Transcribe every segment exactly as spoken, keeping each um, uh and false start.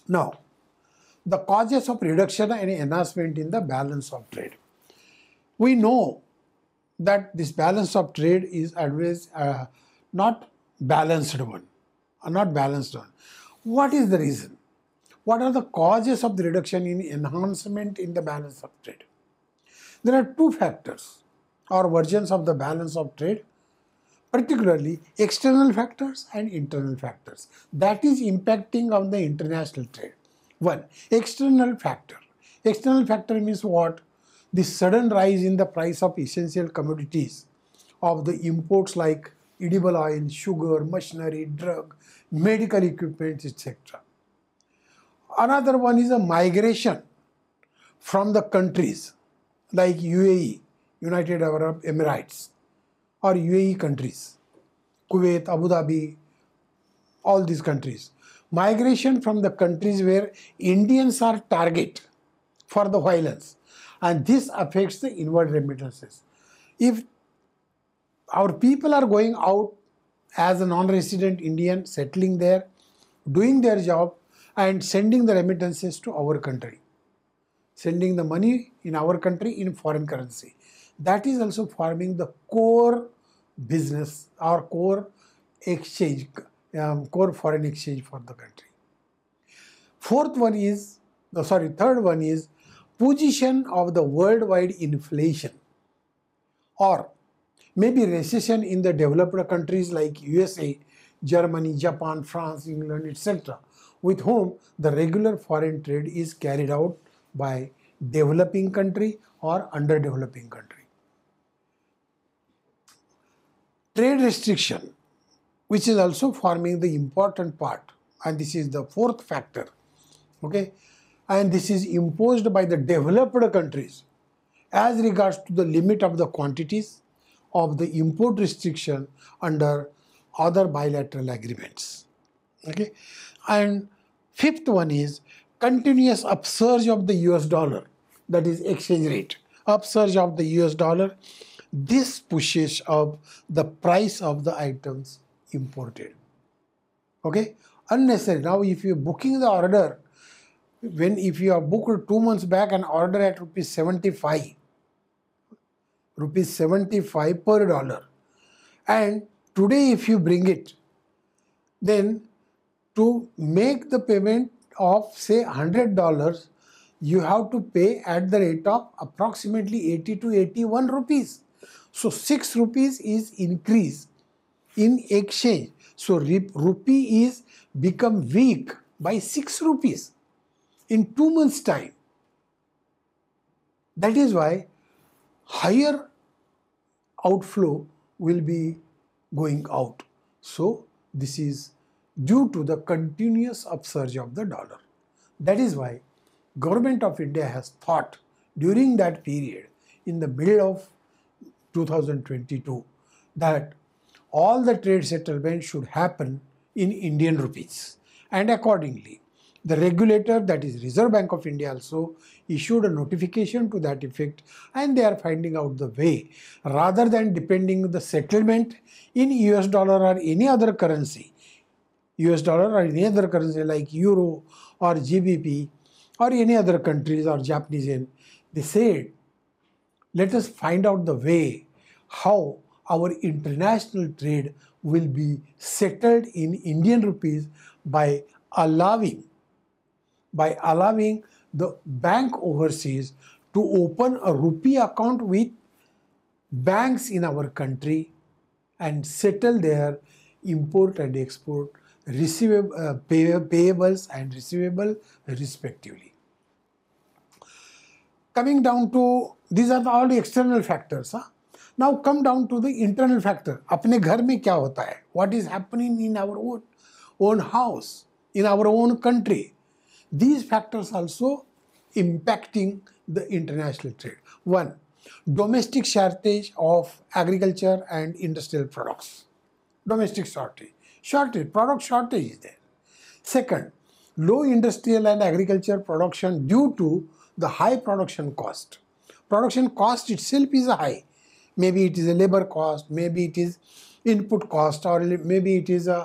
Now, the causes of reduction and enhancement in the balance of trade. We know that this balance of trade is always uh, not balanced one, uh, not balanced one. What is the reason? What are the causes of the reduction in enhancement in the balance of trade? There are two factors or versions of the balance of trade, particularly external factors and internal factors that is impacting on the international trade. One, external factor. External factor means what? The sudden rise in the price of essential commodities of the imports like edible oil, sugar, machinery, drug, medical equipment, et cetera. Another one is a migration from the countries like U A E, United Arab Emirates, or U A E countries, Kuwait, Abu Dhabi, all these countries. Migration from the countries where Indians are target for the violence, and this affects the inward remittances. If our people are going out as a non-resident Indian, settling there, doing their job and sending the remittances to our country, sending the money in our country in foreign currency, that is also forming the core business or core exchange, um, core foreign exchange for the country. Fourth one is, no, sorry, third one is position of the worldwide inflation or maybe recession in the developed countries like U S A, Germany, Japan, France, England, et cetera, with whom the regular foreign trade is carried out by developing country or underdeveloping country. Trade restriction, which is also forming the important part, and this is the fourth factor, okay, and this is imposed by the developed countries as regards to the limit of the quantities of the import restriction under other bilateral agreements, okay. And fifth one is continuous upsurge of the U S dollar, that is exchange rate, upsurge of the U S dollar. This pushes up the price of the items imported, okay, unnecessary. Now if you are booking the order, when if you are booked two months back an order at rupees seventy-five, rupees seventy-five per dollar, and today if you bring it, then to make the payment of say one hundred dollars, you have to pay at the rate of approximately eighty to eighty-one rupees. So six rupees is increase in exchange. So rupee is become weak by six rupees in two months time. That is why higher outflow will be going out. So this is due to the continuous upsurge of the dollar. That is why Government of India has thought during that period in the middle of two thousand twenty-two that all the trade settlement should happen in Indian rupees, and accordingly the regulator, that is Reserve Bank of India, also issued a notification to that effect, and they are finding out the way rather than depending the settlement in U S dollar or any other currency, U S dollar or any other currency like euro or G B P or any other countries or Japanese yen. They said, let us find out the way how our international trade will be settled in Indian rupees by allowing by allowing the bank overseas to open a rupee account with banks in our country and settle their import and export receivable, uh, pay, payables and receivable respectively. Coming down to, these are the all the external factors. Huh? Now come down to the internal factor. अपने घर में क्या होता है? What is happening in our own, own house, in our own country? These factors also impacting the international trade. One, domestic shortage of agriculture and industrial products. Domestic shortage. Shortage, product shortage is there. Second, low industrial and agriculture production due to the high production cost. Production cost itself is high. Maybe it is a labor cost, maybe it is input cost, or maybe it is a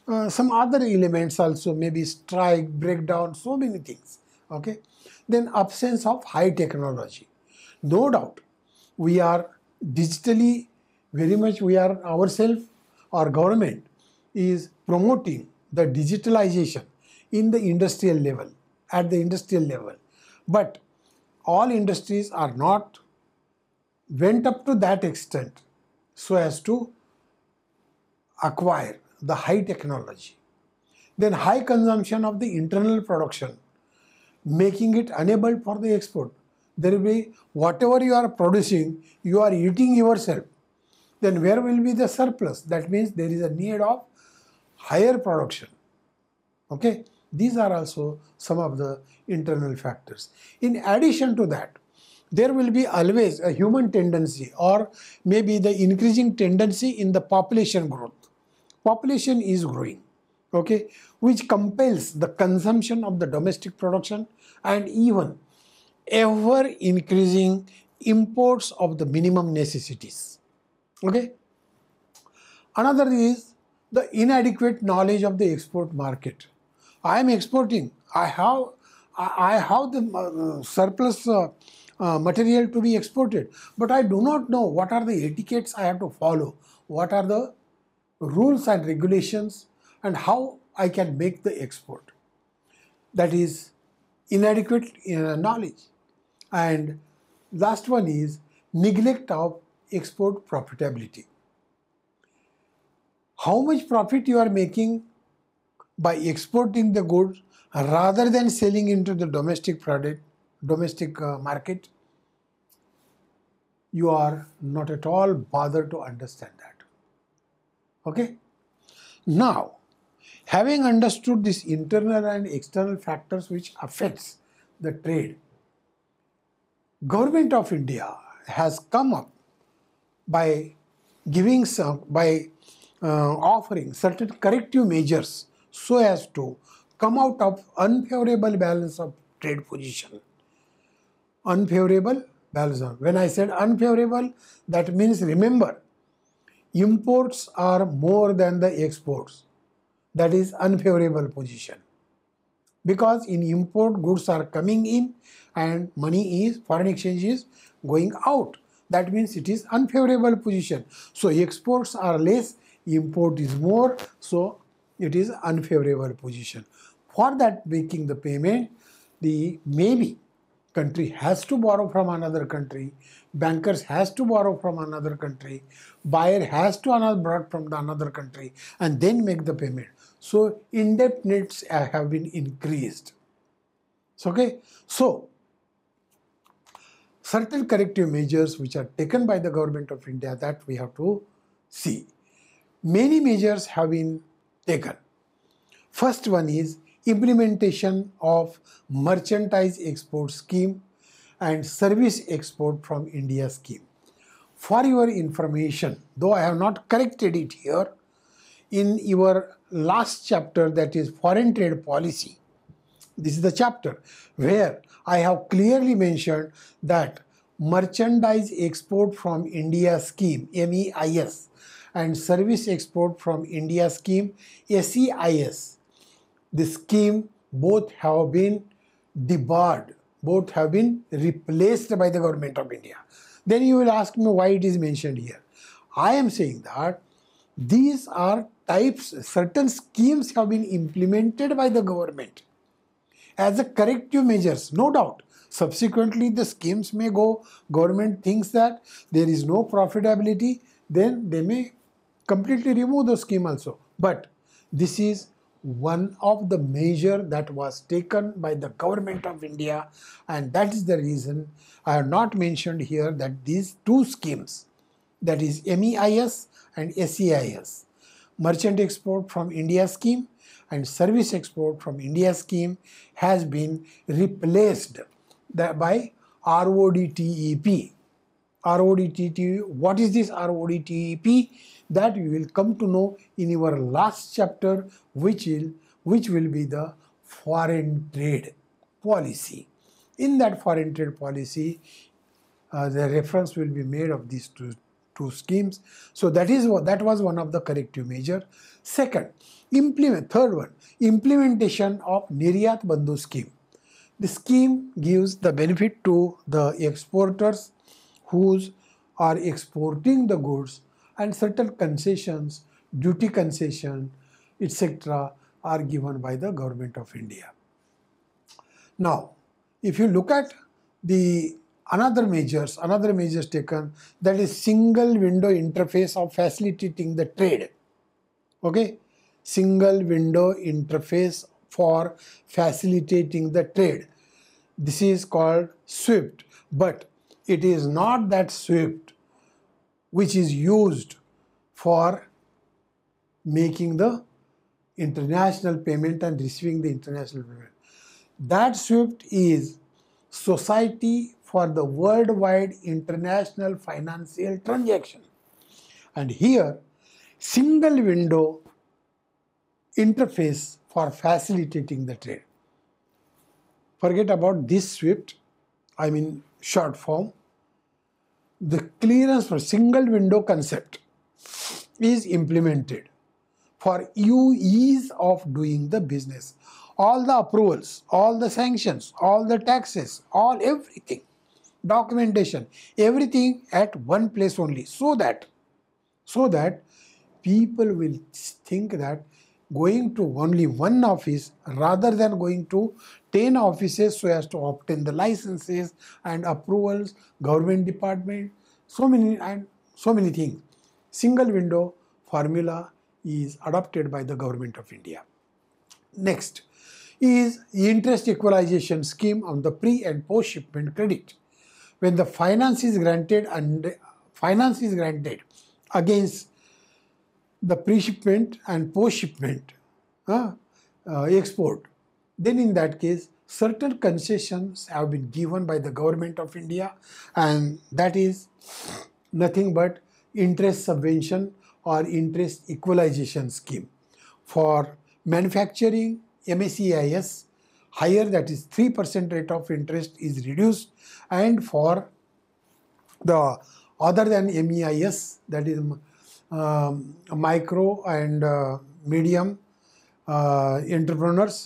Uh, some other elements also, maybe strike, breakdown, so many things. Okay. Then absence of high technology. No doubt, we are digitally very much, we are ourselves, our government is promoting the digitalization in the industrial level, at the industrial level. But all industries are not went up to that extent so as to acquire the high technology. Then high consumption of the internal production, making it unable for the export. There will be whatever you are producing, you are eating yourself. Then where will be the surplus? That means there is a need of higher production. Okay, these are also some of the internal factors. In addition to that, there will be always a human tendency or maybe the increasing tendency in the population growth. Population is growing, okay, which compels the consumption of the domestic production and even ever increasing imports of the minimum necessities. Okay. Another is the inadequate knowledge of the export market. I am exporting. I have, I have the uh, surplus uh, uh, material to be exported, but I do not know what are the etiquettes I have to follow, what are the rules and regulations, and how I can make the export. That is inadequate uh, knowledge. And last one is neglect of export profitability. How much profit you are making by exporting the goods rather than selling into the domestic product, domestic uh, market, you are not at all bothered to understand that. Okay? Now, having understood these internal and external factors which affects the trade, Government of India has come up by giving some, by uh, offering certain corrective measures so as to come out of unfavorable balance of trade position. Unfavorable balance of, when I said unfavorable, that means, remember, imports are more than the exports. That is unfavorable position. Because in import, goods are coming in and money is, foreign exchange is going out. That means it is unfavorable position. So exports are less, import is more, so it is unfavorable position. For that making the payment, the maybe country has to borrow from another country, bankers has to borrow from another country, buyer has to another borrow from the another country and then make the payment. So indebtedness have been increased. Okay, so certain corrective measures which are taken by the Government of India, that we have to see. Many measures have been taken. First one is implementation of merchandise export scheme and service export from India scheme. For your information, though I have not corrected it here, in your last chapter, that is foreign trade policy, this is the chapter where I have clearly mentioned that merchandise export from India scheme, M E I S, and service export from India scheme, S E I S, the scheme both have been debarred, both have been replaced by the Government of India. Then you will ask me why it is mentioned here. I am saying that these are types, certain schemes have been implemented by the government as a corrective measures, no doubt. Subsequently, the schemes may go, government thinks that there is no profitability, then they may completely remove the scheme also. But this is one of the measure that was taken by the Government of India, and that is the reason I have not mentioned here that these two schemes, that is M E I S and S E I S, merchant export from India scheme and service export from India scheme, has been replaced by R O D T E P. R O D T E P, what is this R O D T E P? That you will come to know in your last chapter, which will, which will be the foreign trade policy. In that foreign trade policy, uh, the reference will be made of these two two schemes. So that is what that was one of the corrective measure. Second, implement third one, implementation of Niryat Bandhu scheme. The scheme gives the benefit to the exporters who are exporting the goods, and certain concessions, duty concession, et cetera are given by the government of India. Now, if you look at the another measures, another measures taken, that is single window interface of facilitating the trade. Okay, single window interface for facilitating the trade. This is called SWIFT, but it is not that SWIFT which is used for making the international payment and receiving the international payment. That SWIFT is Society for the Worldwide International Financial Transaction. And here, single window interface for facilitating the trade. Forget about this SWIFT, I mean short form. The clearance for single window concept is implemented for you ease of doing the business. All the approvals, all the sanctions, all the taxes, all everything, documentation, everything at one place only, so that so that people will think that going to only one office rather than going to ten offices so as to obtain the licenses and approvals, government department, so many and so many things. Single window formula is adopted by the government of India. Next is interest equalization scheme on the pre and post shipment credit. When the finance is granted and finance is granted against the pre-shipment and post-shipment uh, uh, export, then in that case certain concessions have been given by the government of India, and that is nothing but interest subvention or interest equalization scheme. For manufacturing, M A C I S, higher, that is three percent rate of interest is reduced, and for the other than M E I S, that is um, micro and uh, medium uh, entrepreneurs,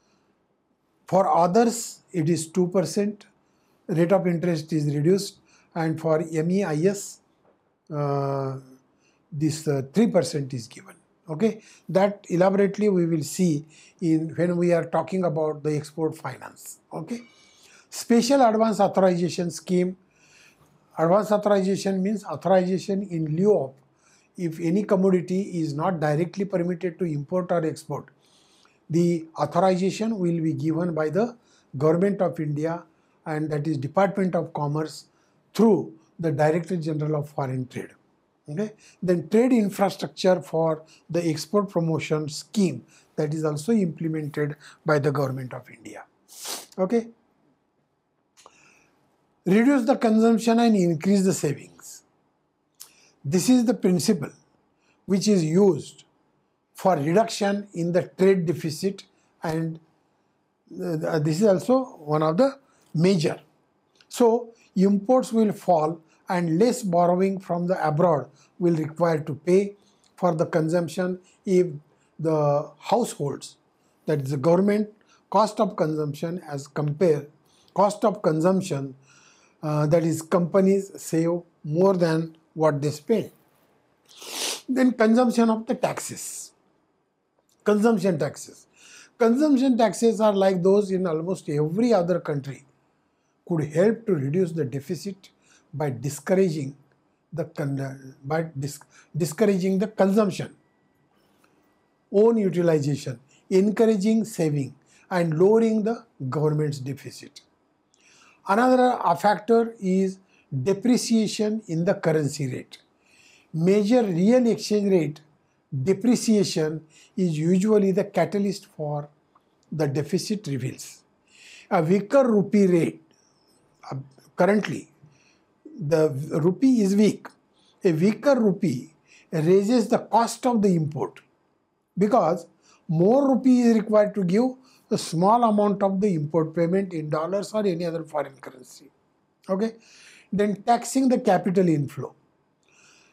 for others it is two percent rate of interest is reduced, and for M E I S uh, this uh, three percent is given. Okay, that elaborately we will see in when we are talking about the export finance. Okay, special advance authorization scheme. Advance authorization means authorization in lieu of, if any commodity is not directly permitted to import or export, the authorization will be given by the government of India, and that is Department of Commerce through the Director General of Foreign Trade. Okay, then trade infrastructure for the export promotion scheme, that is also implemented by the government of India. Okay, reduce the consumption and increase the savings. This is the principle which is used for reduction in the trade deficit, and uh, this is also one of the major. So imports will fall and less borrowing from the abroad will require to pay for the consumption if the households, that is the government cost of consumption as compare cost of consumption, uh, that is companies save more than what they spend. Then consumption of the taxes. Consumption taxes. Consumption taxes are like those in almost every other country, could help to reduce the deficit by discouraging the by dis discouraging the consumption, own utilization, encouraging saving, and lowering the government's deficit. Another factor is depreciation in the currency rate. Major real exchange rate depreciation is usually the catalyst for the deficit reveals. A weaker rupee rate, uh, currently the rupee is weak. A weaker rupee raises the cost of the import because more rupee is required to give a small amount of the import payment in dollars or any other foreign currency. Okay, then taxing the capital inflow.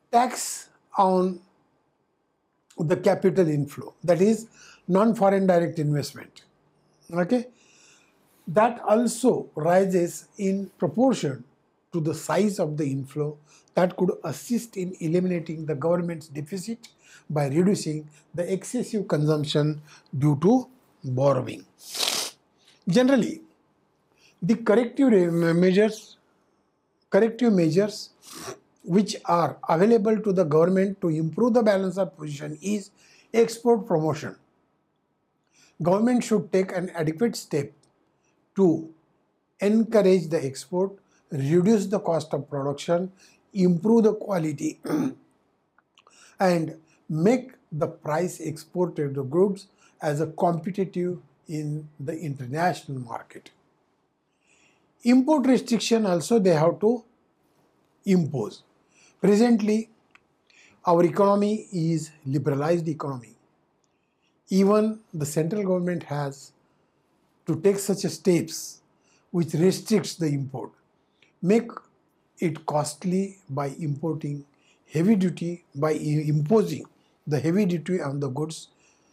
tax on the capital inflow, that is non-foreign direct investment, okay, that also rises in proportion to the size of the inflow, that could assist in eliminating the government's deficit by reducing the excessive consumption due to borrowing. Generally, the corrective measures, corrective measures which are available to the government to improve the balance of position is export promotion. Government should take an adequate step to encourage the export, reduce the cost of production, improve the quality and make the price exported the goods as a competitive in the international market. Import restriction also they have to impose. Presently, our economy is liberalized economy. Even the central government has to take such steps which restricts the import, make it costly by importing heavy duty, by imposing the heavy duty on the goods,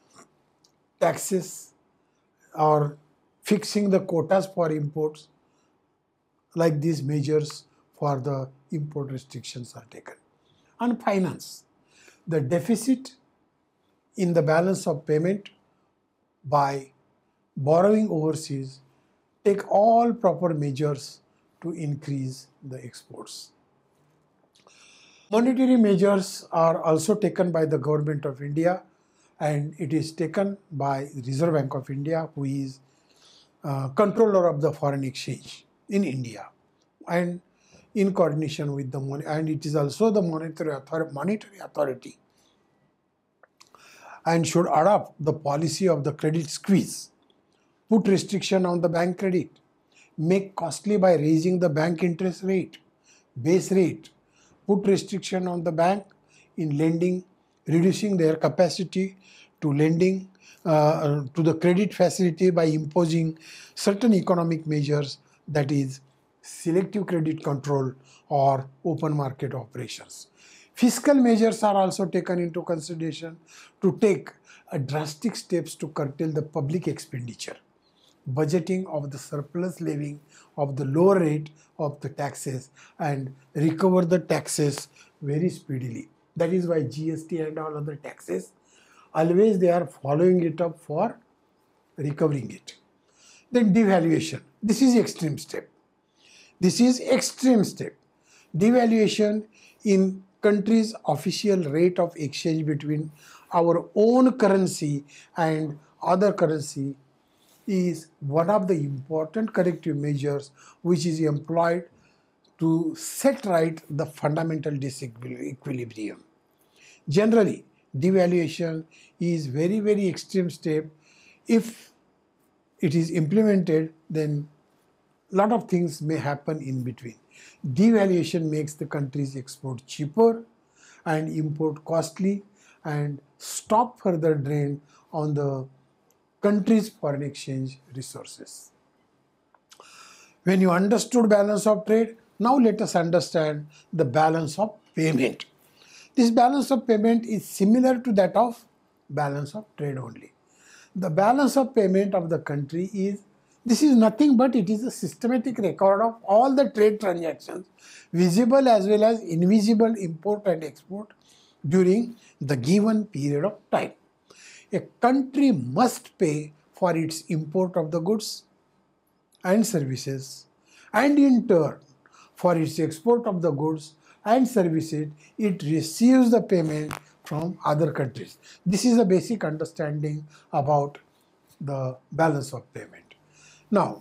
taxes, or fixing the quotas for imports. Like these measures for the import restrictions are taken. And finance, the deficit in the balance of payment by borrowing overseas, take all proper measures to increase the exports. Monetary measures are also taken by the Government of India, and it is taken by Reserve Bank of India, who is uh, controller of the foreign exchange in India, and in coordination with the money, and it is also the monetary authority, monetary authority, and should adopt the policy of the credit squeeze, put restriction on the bank credit, make costly by raising the bank interest rate, base rate, put restriction on the bank in lending, reducing their capacity to lending uh, to the credit facility by imposing certain economic measures, that is selective credit control or open market operations. Fiscal measures are also taken into consideration to take a drastic steps to curtail the public expenditure, budgeting of the surplus levying of the lower rate of the taxes and recover the taxes very speedily. That is why G S T and all other taxes, always they are following it up for recovering it. Then devaluation. This is extreme step. This is extreme step. Devaluation in country's official rate of exchange between our own currency and other currency is one of the important corrective measures which is employed to set right the fundamental disequilibrium. Generally, devaluation is very, very extreme step. If it is implemented, then a lot of things may happen in between. Devaluation makes the country's export cheaper and import costly and stop further drain on the country's foreign exchange resources. When you understood balance of trade, now let us understand the balance of payment. This balance of payment is similar to that of balance of trade only. The balance of payment of the country is, this is nothing but it is a systematic record of all the trade transactions, visible as well as invisible import and export during the given period of time. A country must pay for its import of the goods and services, and in turn for its export of the goods and services, it receives the payment from other countries. This is a basic understanding about the balance of payment. Now,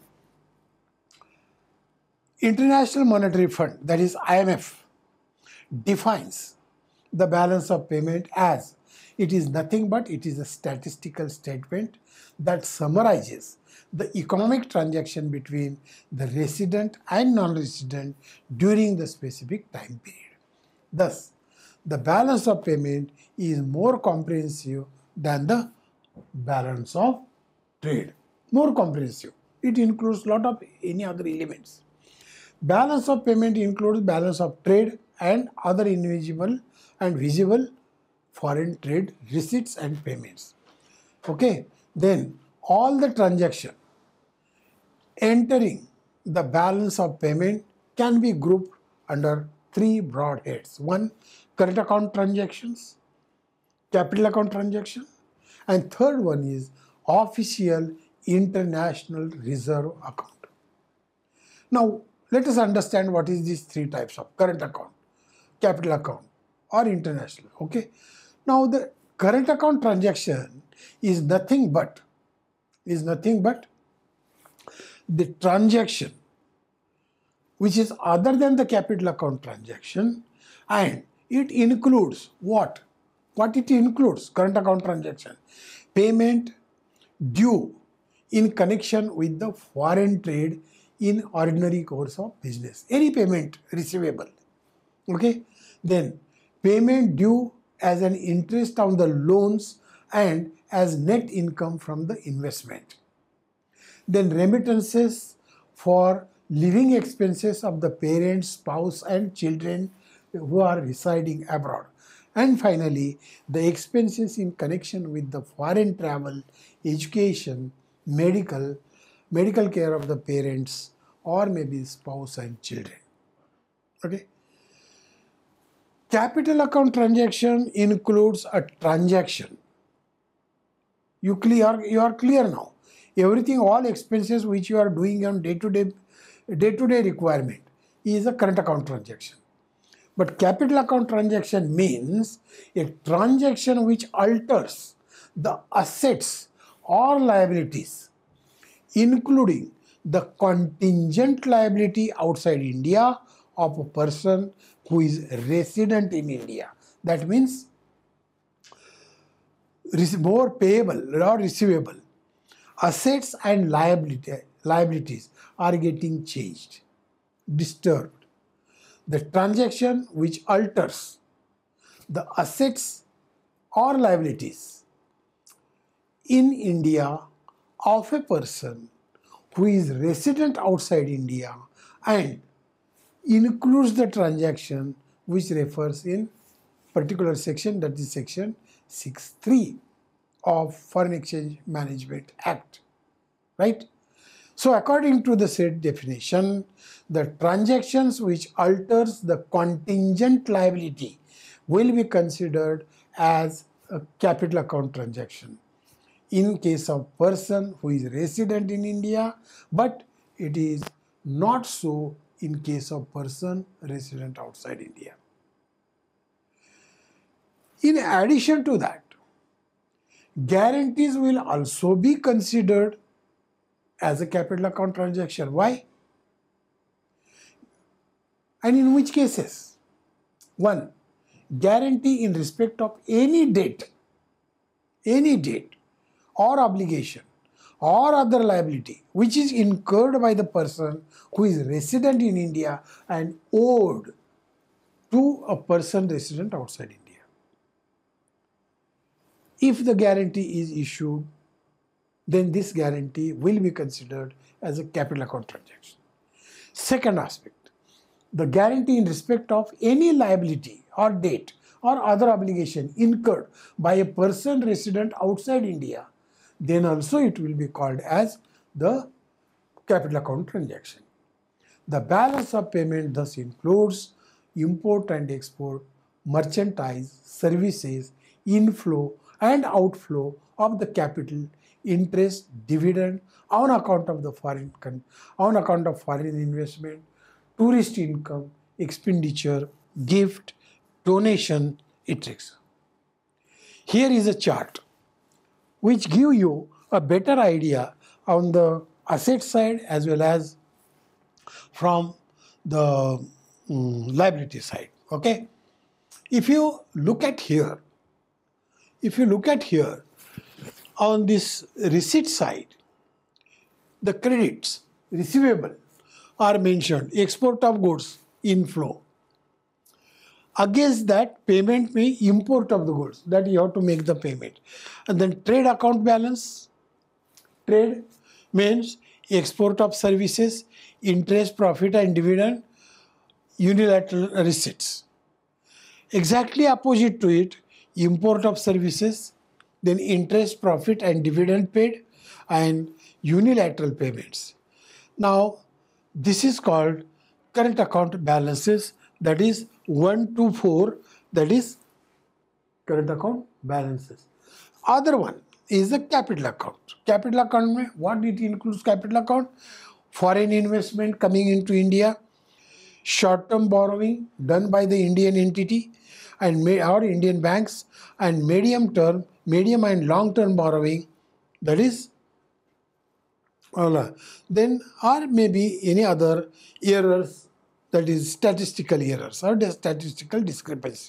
International Monetary Fund, that is I M F, defines the balance of payment as, it is nothing but it is a statistical statement that summarizes the economic transaction between the resident and non-resident during the specific time period. Thus, the balance of payment is more comprehensive than the balance of trade. More comprehensive. It includes a lot of any other elements. Balance of payment includes balance of trade and other invisible and visible foreign trade receipts and payments. Okay, then all the transaction entering the balance of payment can be grouped under three broad heads. One, current account transactions, capital account transaction, and third one is official international reserve account. Now, let us understand what is these three types of current account, capital account, or international. Okay. Now, the current account transaction is nothing but is nothing but the transaction which is other than the capital account transaction, and it includes what? What it includes? Current account transaction. Payment due in connection with the foreign trade in ordinary course of business. Any payment receivable. Okay. Then payment due as an interest on the loans and as net income from the investment. Then remittances for living expenses of the parents, spouse and children who are residing abroad. And finally, the expenses in connection with the foreign travel, education, medical, medical care of the parents or maybe spouse and children. Okay. Capital account transaction includes a transaction. You clear, you are clear now. Everything, all expenses which you are doing on day-to-day, day-to-day requirement is a current account transaction. But capital account transaction means a transaction which alters the assets or liabilities, including the contingent liability outside India of a person who is resident in India. That means more payable or receivable. Assets and liability, liabilities are getting changed, disturbed. The transaction which alters the assets or liabilities in India of a person who is resident outside India and includes the transaction which refers in particular section, that is section six three of Foreign Exchange Management Act, right? So according to the said definition, the transactions which alters the contingent liability will be considered as a capital account transaction in case of person who is resident in India, but it is not so in case of person resident outside India. In addition to that, guarantees will also be considered as a capital account transaction. Why? And in which cases? One, guarantee in respect of any debt, any debt or obligation or other liability which is incurred by the person who is resident in India and owed to a person resident outside India. If the guarantee is issued, then this guarantee will be considered as a capital account transaction. Second aspect, the guarantee in respect of any liability or debt or other obligation incurred by a person resident outside India, then also it will be called as the capital account transaction. The balance of payment thus includes import and export, merchandise, services, inflow and outflow of the capital, interest, dividend on account of the foreign on account of foreign investment, tourist income, expenditure, gift, donation, et cetera. Here is a chart which give you a better idea on the asset side as well as from the um, liability side. Okay. If you look at here, if you look at here on this receipt side, the credits receivable are mentioned, export of goods, inflow. Against that, payment may import of the goods, that you have to make the payment. And then trade account balance, trade means export of services, interest, profit and dividend, unilateral receipts. Exactly opposite to it, import of services, then interest, profit and dividend paid, and unilateral payments. Now, this is called current account balances, that is one to four, that is current account balances. Other one is the capital account. Capital account, mein, what it includes capital account? Foreign investment coming into India, short-term borrowing done by the Indian entity and or Indian banks, and medium term, medium and long-term borrowing, that is, then or maybe any other errors, that is statistical errors or the statistical discrepancy.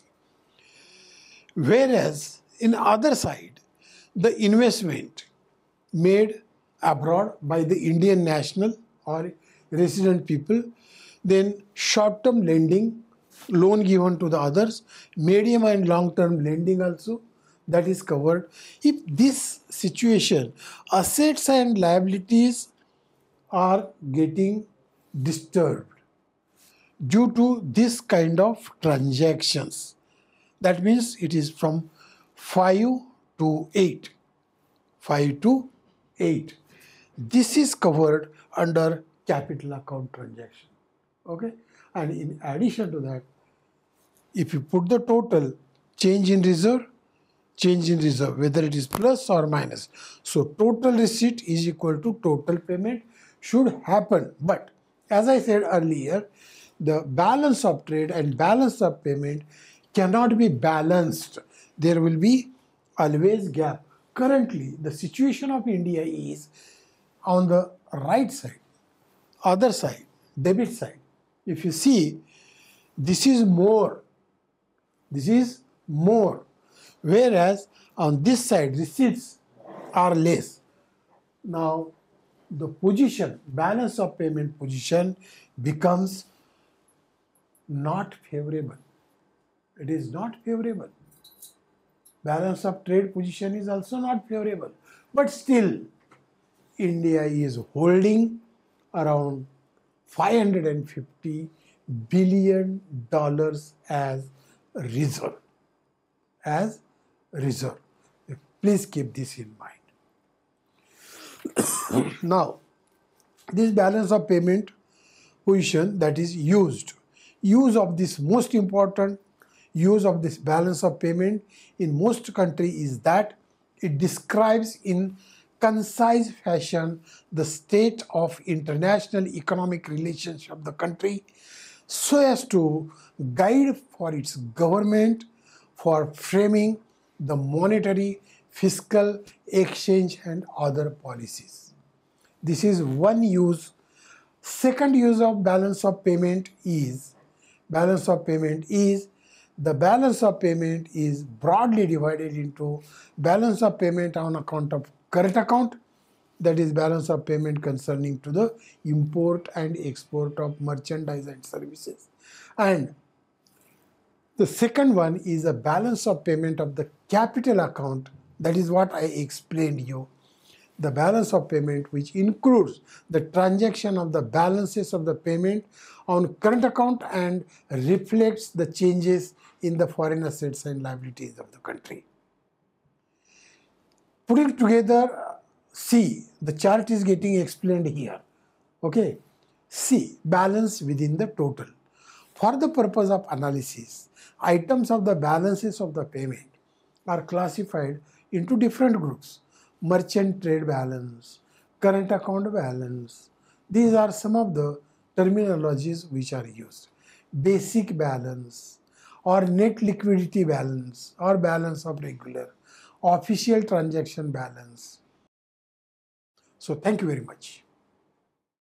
Whereas in other side, the investment made abroad by the Indian national or resident people, then short-term lending, loan given to the others, medium and long-term lending also, that is covered. If this situation, assets and liabilities are getting disturbed due to this kind of transactions, that means it is from five to eight. five to eight. This is covered under capital account transaction. Okay? And in addition to that, if you put the total change in reserve, change in reserve, whether it is plus or minus. So total receipt is equal to total payment should happen. But as I said earlier, the balance of trade and balance of payment cannot be balanced. There will be always gap. Currently, the situation of India is on the right side, other side, debit side. If you see, this is more, this is more, whereas on this side, receipts are less. Now, the position, balance of payment position becomes not favorable. It is not favorable. Balance of trade position is also not favorable. But still, India is holding around five hundred fifty billion dollars as reserve. As reserve. Please keep this in mind. Now, this balance of payment position that is used. Use of this most important use of this balance of payment in most countries is that it describes in concise fashion the state of international economic relations of the country so as to guide for its government for framing the monetary, fiscal, exchange and other policies. This is one use. Second use of balance of payment is balance of payment is the balance of payment is broadly divided into balance of payment on account of current account, that is balance of payment concerning to the import and export of merchandise and services. And the second one is a balance of payment of the capital account, that is what I explained you. The balance of payment which includes the transaction of the balances of the payment on current account and reflects the changes in the foreign assets and liabilities of the country. Putting together, see, the chart is getting explained here. Okay, see, balance within the total. For the purpose of analysis, items of the balances of the payment are classified into different groups. Merchant trade balance, current account balance. These are some of the terminologies which are used. Basic balance or net liquidity balance or balance of regular, official transaction balance. So thank you very much.